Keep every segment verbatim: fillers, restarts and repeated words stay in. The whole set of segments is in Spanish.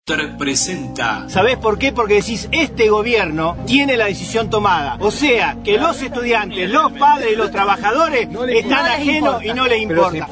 Presenta. ¿Sabés por qué? Porque decís, este gobierno tiene la decisión tomada. O sea, que los estudiantes, los padres y los trabajadores no están ajenos y no les importa.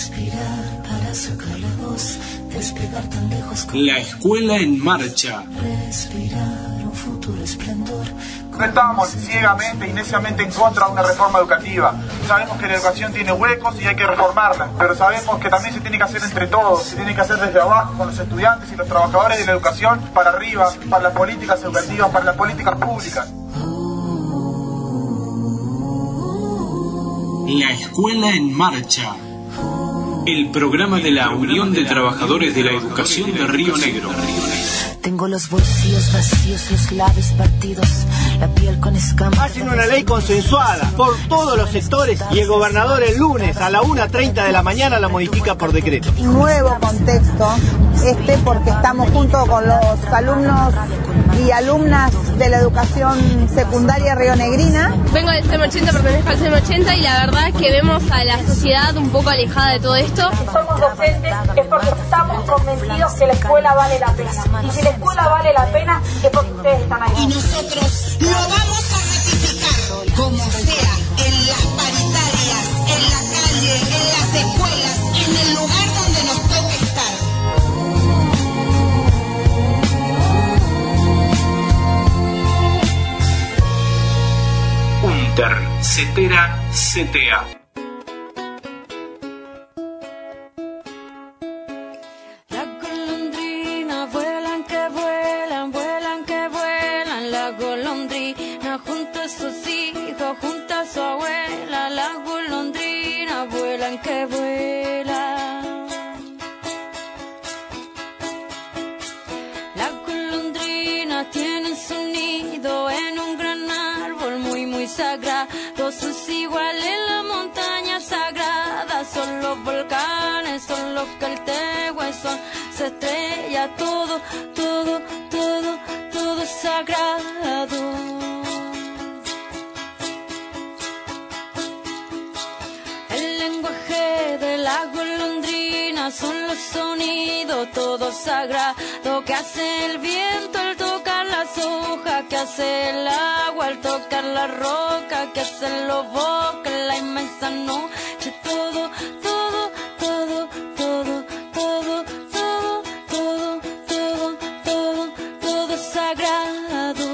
La escuela en marcha. No estamos ciegamente y neciamente en contra de una reforma educativa. Sabemos que la educación tiene huecos y hay que reformarla, pero sabemos que también se tiene que hacer entre todos, se tiene que hacer desde abajo con los estudiantes y los trabajadores de la educación para arriba, para las políticas educativas, para las políticas públicas. La escuela en marcha. El programa de la Unión de Trabajadores de la Educación de Río Negro. Tengo los bolsillos vacíos, los labios partidos, la piel con escamas. Hacen una ley consensuada por todos los sectores y el gobernador el lunes a la una treinta de la mañana la modifica por decreto. Nuevo contexto este porque estamos junto con los alumnos y alumnas de la educación secundaria rionegrina. Vengo del C E M ochenta, pertenezco al C E M ochenta y la verdad es que vemos a la sociedad un poco alejada de todo esto. Si somos docentes es porque estamos convencidos que la escuela vale la pena. Y si la escuela vale la pena es porque ustedes están ahí. Y nosotros lo vamos a ratificar, como sea, en las paritarias, en la calle, en las escuelas, en el lugar donde nos toque estar. Unter, Cetera, C T A. Que vuela. Las golondrinas tienen su nido en un gran árbol muy muy sagrado. Sus iguales en la montaña sagrada son los volcanes, son los caltehues, son se estrella todo, todo, todo, todo sagrado. Las golondrinas son los sonidos todos sagrados que hace el viento al tocar las hojas, que hace el agua al tocar la roca, que hacen los bosques, la inmensa noche, todo, todo, todo, todo, todo, todo, todo, todo, todo, todo sagrado.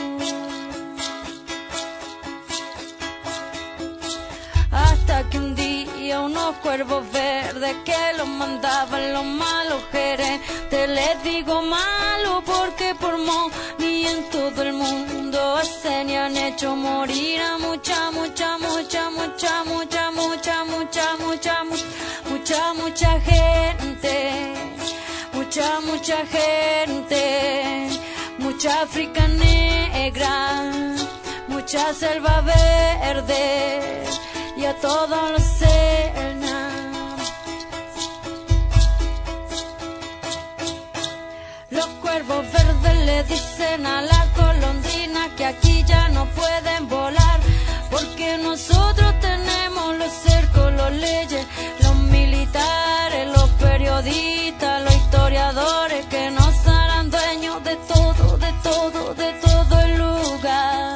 Hasta que un día unos cuervos verdes que los mandaban los malos gerentes, les digo malo porque por mí en todo el mundo se han hecho morir a mucha, mucha, mucha, mucha, mucha, mucha, mucha, mucha, mucha, mucha gente, mucha, mucha gente, mucha África negra, mucha selva verde. Y a todos los cenas. Los cuervos verdes le dicen a la golondrina que aquí ya no pueden volar, porque nosotros tenemos los cercos, los leyes, los militares, los periodistas, los historiadores que nos harán dueños de todo, de todo, de todo el lugar.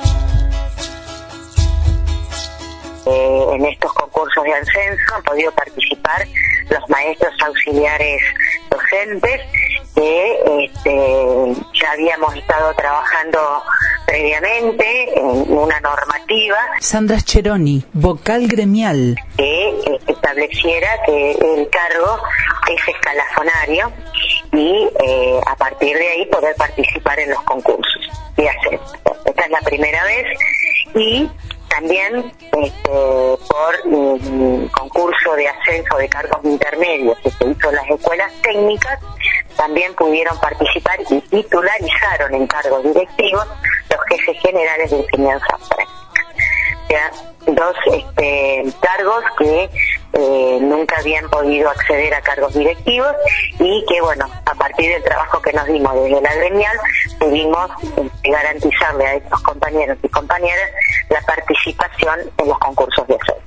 Eh, en estos concursos de ascenso han podido participar los maestros auxiliares docentes que este, ya habíamos estado trabajando previamente en una normativa. Sandra Scheroni, vocal gremial. Que eh, estableciera que el cargo es escalafonario y eh, a partir de ahí poder participar en los concursos de ascenso. Esta es la primera vez y también este, por un concurso de ascenso de cargos intermedios que se hizo en las escuelas técnicas, también pudieron participar y titularizaron en cargos directivos los jefes generales de enseñanza práctica. O sea, dos este, cargos que eh, nunca habían podido acceder a cargos directivos y que, bueno, a partir del trabajo que nos dimos desde la gremial, pudimos eh, garantizarle a estos compañeros y compañeras la participación en los concursos de ascenso.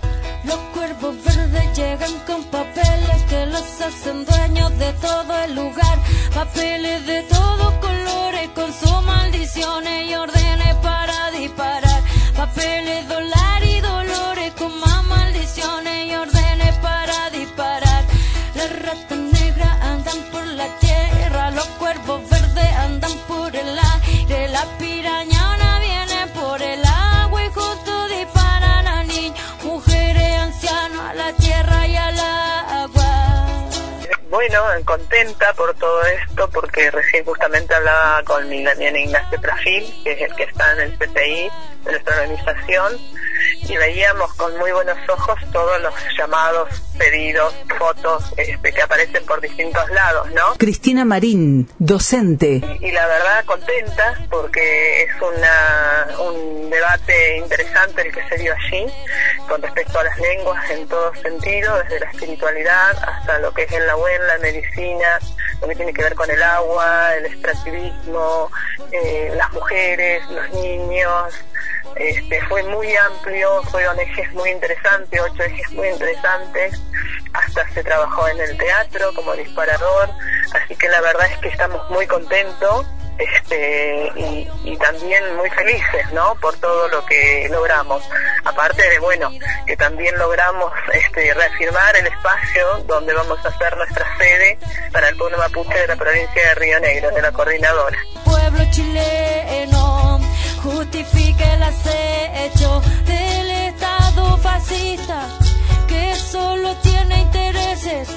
Los cuervos verdes llegan con papeles que los hacen dueños de todo el lugar. Papeles de todos colores con sus maldiciones y órdenes para disparar. Papeles, dólar y dolores con más maldiciones y órdenes para disparar. Las ratas negras andan por la tierra, los cuervos verdes andan por el aire. La pirañana viene por el agua y justo disparan a niños, mujeres, ancianos, a la tierra y al agua. Bueno, contenta por todo esto, porque recién justamente hablaba con mi Damián Ignacio Trafil, que es el que está en el C P I de nuestra organización, y veíamos con muy buenos ojos todos los llamados, pedidos, fotos este, que aparecen por distintos lados, ¿no? Cristina Marín, docente. Y, y la verdad contenta porque es una un debate interesante el que se dio allí con respecto a las lenguas en todo sentido, desde la espiritualidad hasta lo que es en la U E N, la medicina, lo que tiene que ver con el agua, el extractivismo, eh, las mujeres, los niños. Este, fue muy amplio, fueron ejes muy interesantes, ocho ejes muy interesantes, hasta se trabajó en el teatro como disparador, así que la verdad es que estamos muy contentos este, y, y también muy felices, ¿no?, por todo lo que logramos, aparte de, bueno, que también logramos este, reafirmar el espacio donde vamos a hacer nuestra sede para el pueblo mapuche de la provincia de Río Negro, de la coordinadora. Pueblo chileno, justifique el acecho del Estado fascista que solo tiene intereses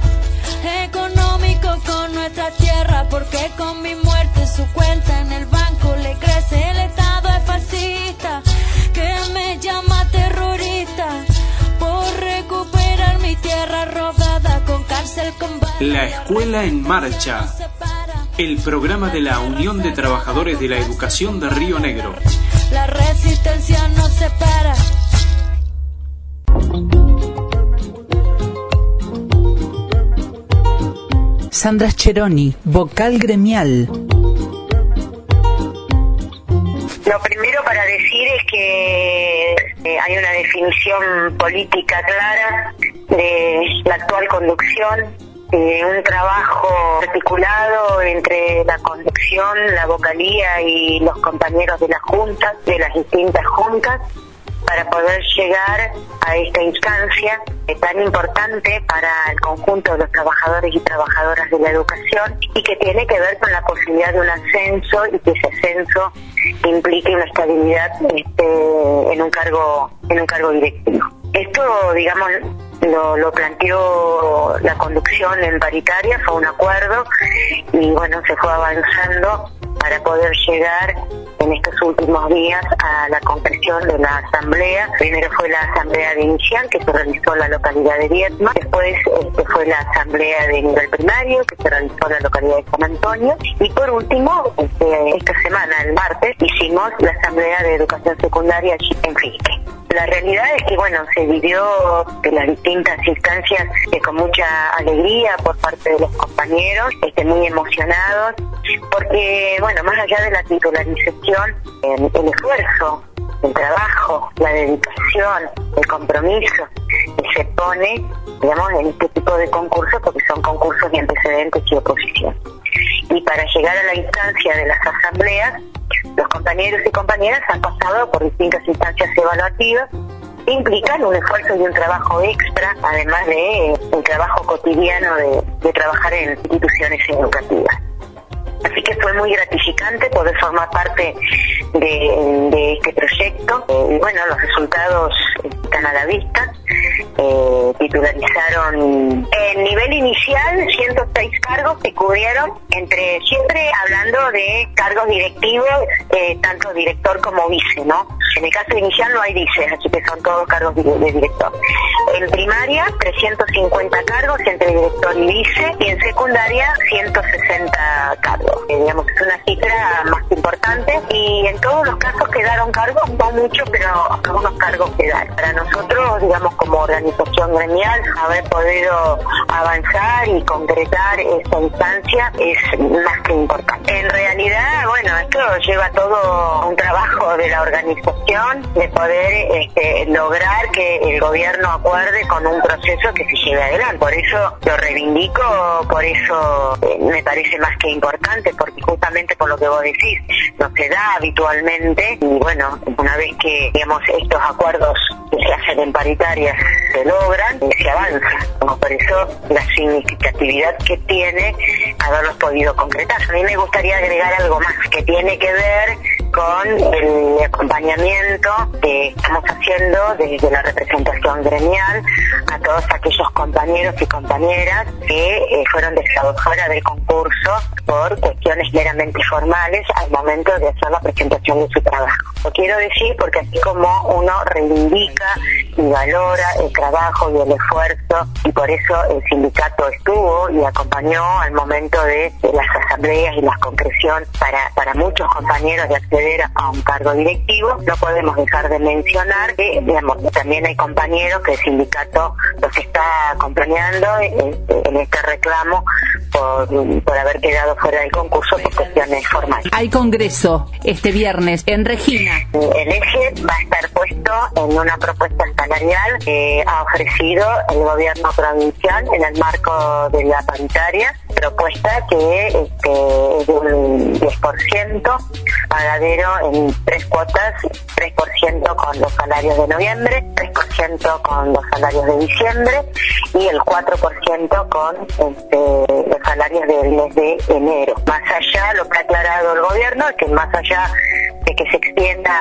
económicos con nuestra tierra, porque con mi muerte su cuenta en el banco le crece. El Estado es fascista que me llama terrorista por recuperar mi tierra robada con cárcel, con balas. La Escuela en Marcha, el programa de la Unión de Trabajadores de la Educación de Río Negro. La resistencia nos separa. Sandra Scheroni, vocal gremial. Lo primero para decir es que eh, hay una definición política clara de la actual conducción, eh, un trabajo articulado entre la conducción, la vocalía y los compañeros de las juntas, de las distintas juntas, para poder llegar a esta instancia eh, tan importante para el conjunto de los trabajadores y trabajadoras de la educación, y que tiene que ver con la posibilidad de un ascenso, y que ese ascenso implique una estabilidad este, en un cargo en un cargo directivo. Esto, digamos, lo, lo planteó la conducción en paritaria, fue un acuerdo, y bueno, se fue avanzando para poder llegar en estos últimos días a la concreción de la asamblea. Primero fue la asamblea de inicial, que se realizó en la localidad de Viedma, después este, fue la asamblea de nivel primario, que se realizó en la localidad de San Antonio, y por último, este, esta semana, el martes, hicimos la asamblea de educación secundaria allí en Fique. La realidad es que, bueno, se vivió de las distintas instancias eh, con mucha alegría por parte de los compañeros, este, muy emocionados, porque, bueno, más allá de la titularización, eh, el esfuerzo, el trabajo, la dedicación, el compromiso que se pone, digamos, en este tipo de concursos, porque son concursos de antecedentes y oposición. Y para llegar a la instancia de las asambleas, los compañeros y compañeras han pasado por distintas instancias evaluativas que implican un esfuerzo y un trabajo extra, además de eh, un trabajo cotidiano de, de trabajar en instituciones educativas. Así que fue muy gratificante poder formar parte de, de este proyecto. Eh, y bueno, los resultados están a la vista. Eh, titularizaron en nivel inicial ciento seis cargos que cubrieron, entre siempre hablando de cargos directivos, eh, tanto director como vice, ¿no? En el caso inicial no hay vices, así que son todos cargos de, de director. En primaria, trescientos cincuenta cargos entre director y vice, y en secundaria, ciento sesenta cargos. Eh, digamos, es una cifra más importante, y en todos los casos quedaron cargos, no muchos, pero algunos cargos quedaron. Para nosotros, digamos, como organización gremial, haber podido avanzar y concretar esta instancia es más que importante. En realidad, bueno, sindicato lleva todo un trabajo de la organización de poder este, lograr que el gobierno acuerde con un proceso que se lleve adelante. Por eso lo reivindico, por eso eh, me parece más que importante, porque justamente por lo que vos decís, no se da habitualmente, y bueno, una vez que, digamos, estos acuerdos que se hacen en paritarias se logran, se avanza. Como por eso la significatividad que tiene haberlos podido concretar. A mí me gustaría agregar algo más que tiene que ver con el acompañamiento que estamos haciendo desde la representación gremial a todos aquellos compañeros y compañeras que eh, fueron dejados fuera del concurso por cuestiones meramente formales al momento de hacer la presentación de su trabajo. Lo quiero decir porque así como uno reivindica y valora el trabajo y el esfuerzo, y por eso el sindicato estuvo y acompañó al momento de, de las asambleas y la concreción para, para muchos compañeros de acceder a un cargo directivo, no podemos dejar de mencionar que, digamos, también hay compañeros que el sindicato los está acompañando en, en este reclamo por, por haber quedado fuera del concurso por cuestiones formales. Hay congreso este viernes en Regina. El eje va a estar puesto en una propuesta salarial que ha ofrecido el gobierno provincial en el marco de la paritaria, propuesta que este, es de un diez por ciento pagadero en tres cuotas, tres por ciento con los salarios de noviembre, tres por ciento con los salarios de diciembre y el cuatro por ciento con este, los salarios del mes de enero. Más allá, lo que ha aclarado el gobierno es que más allá de que se extienda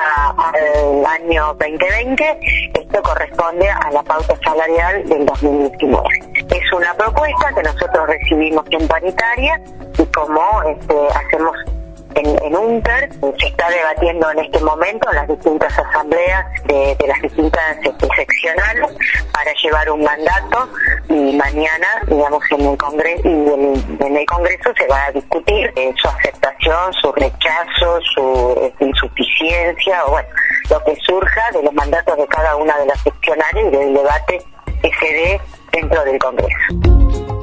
al año veinte veinte, esto corresponde a la pauta salarial del dos mil diecinueve. Es una propuesta que nosotros recibimos en paritaria y como este, hacemos en, en UNTER, se está debatiendo en este momento en las distintas asambleas de, de las distintas este, seccionales para llevar un mandato, y mañana, digamos, en el Congreso, y en, en el Congreso se va a discutir eh, su aceptación, su rechazo, su este, insuficiencia, o bueno, lo que surja de los mandatos de cada una de las seccionales y del debate que se dé dentro del Congreso.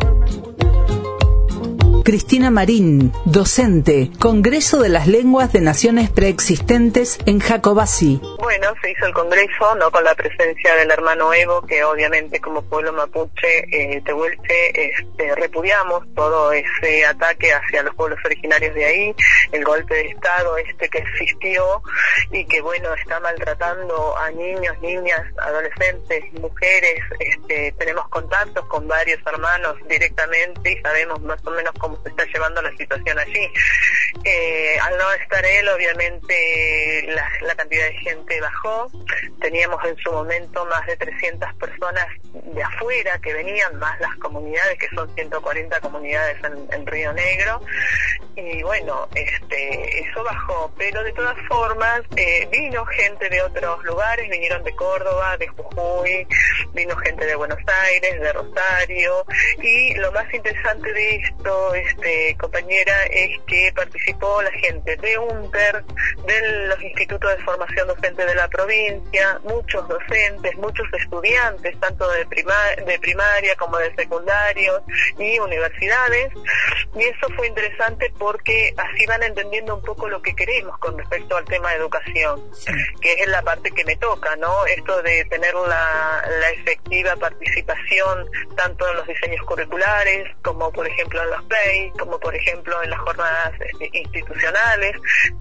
Cristina Marín, docente, Congreso de las Lenguas de Naciones Preexistentes en Jacobací. Bueno, se hizo el Congreso, no con la presencia del hermano Evo, que obviamente como pueblo mapuche eh, tehuelche este, repudiamos todo ese ataque hacia los pueblos originarios de ahí, el golpe de Estado este que existió y que bueno, está maltratando a niños, niñas, adolescentes, mujeres. Este, tenemos contactos con varios hermanos directamente y sabemos más o menos cómo se está llevando la situación allí. Eh, al no estar él, obviamente la, la cantidad de gente bajó. Teníamos en su momento más de trescientas personas de afuera que venían, más las comunidades, que son ciento cuarenta comunidades en, en Río Negro. Y bueno, este, eso bajó, pero de todas formas eh, vino gente de otros lugares, vinieron de Córdoba, de Jujuy, vino gente de Buenos Aires, de Rosario, y lo más interesante de esto, este, compañera, es que participó la gente de UNTER, de los institutos de formación docente de la provincia, muchos docentes, muchos estudiantes, tanto de, prima, de primaria como de secundarios y universidades, y eso fue interesante porque así van entendiendo un poco lo que queremos con respecto al tema de educación, sí, que es la parte que me toca, ¿no? Esto de tener la, la efectiva participación tanto en los diseños curriculares, como por ejemplo en los P E I, como por ejemplo en las jornadas este, institucionales,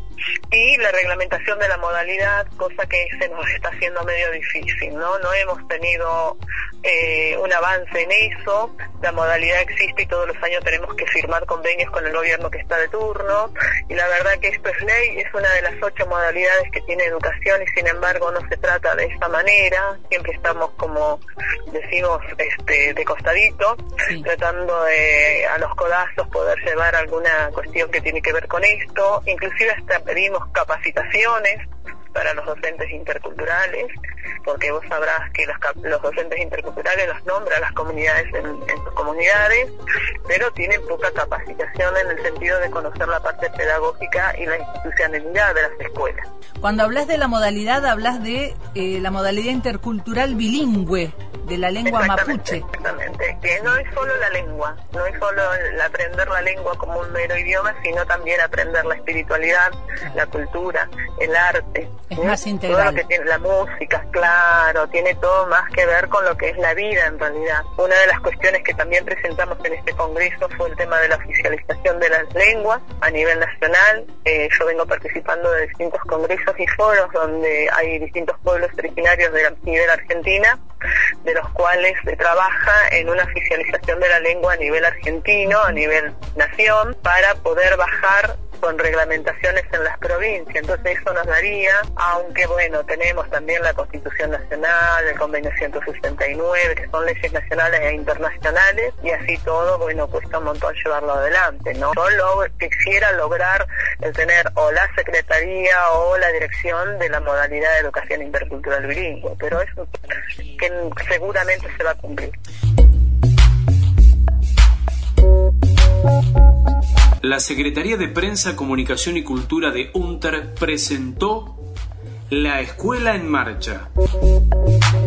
y la reglamentación de la modalidad, cosa que se nos está haciendo medio difícil, ¿no? No hemos tenido eh, un avance en eso. La modalidad existe y todos los años tenemos que firmar convenios con el gobierno que está de turno, y la verdad que esto es ley, es una de las ocho modalidades que tiene educación y sin embargo no se trata de esta manera. Siempre estamos, como decimos, este, de costadito, sí, tratando de a los codazos poder llevar alguna cuestión que tiene que ver con esto. Inclusive hasta pedimos capacitaciones para los docentes interculturales, porque vos sabrás que los, los docentes interculturales los nombran las comunidades en, en sus comunidades, pero tienen poca capacitación en el sentido de conocer la parte pedagógica y la institucionalidad de las escuelas. Cuando hablas de la modalidad, hablas de eh, la modalidad intercultural bilingüe de la lengua exactamente, mapuche. Exactamente. Exactamente, que no es solo la lengua, no es solo el aprender la lengua como un mero idioma, sino también aprender la espiritualidad, la cultura, el arte. Es ¿sí? más integral. Todo lo que tiene la música, claro, tiene todo más que ver con lo que es la vida en realidad. Una de las cuestiones que también presentamos en este congreso fue el tema de la oficialización de las lenguas a nivel nacional. Eh, yo vengo participando de distintos congresos y foros donde hay distintos pueblos originarios de nivel Argentina, de los cuales se trabaja en una oficialización de la lengua a nivel argentino, a nivel nación, para poder bajar con reglamentaciones en las provincias. Entonces eso nos daría, aunque bueno, tenemos también la Constitución Nacional, el Convenio ciento sesenta y nueve, que son leyes nacionales e internacionales, y así todo, bueno, cuesta un montón llevarlo adelante, ¿no? Yo lo, quisiera lograr el tener o la Secretaría o la dirección de la modalidad de educación intercultural bilingüe, pero eso que seguramente se va a cumplir. La Secretaría de Prensa, Comunicación y Cultura de UNTER presentó La Escuela en Marcha.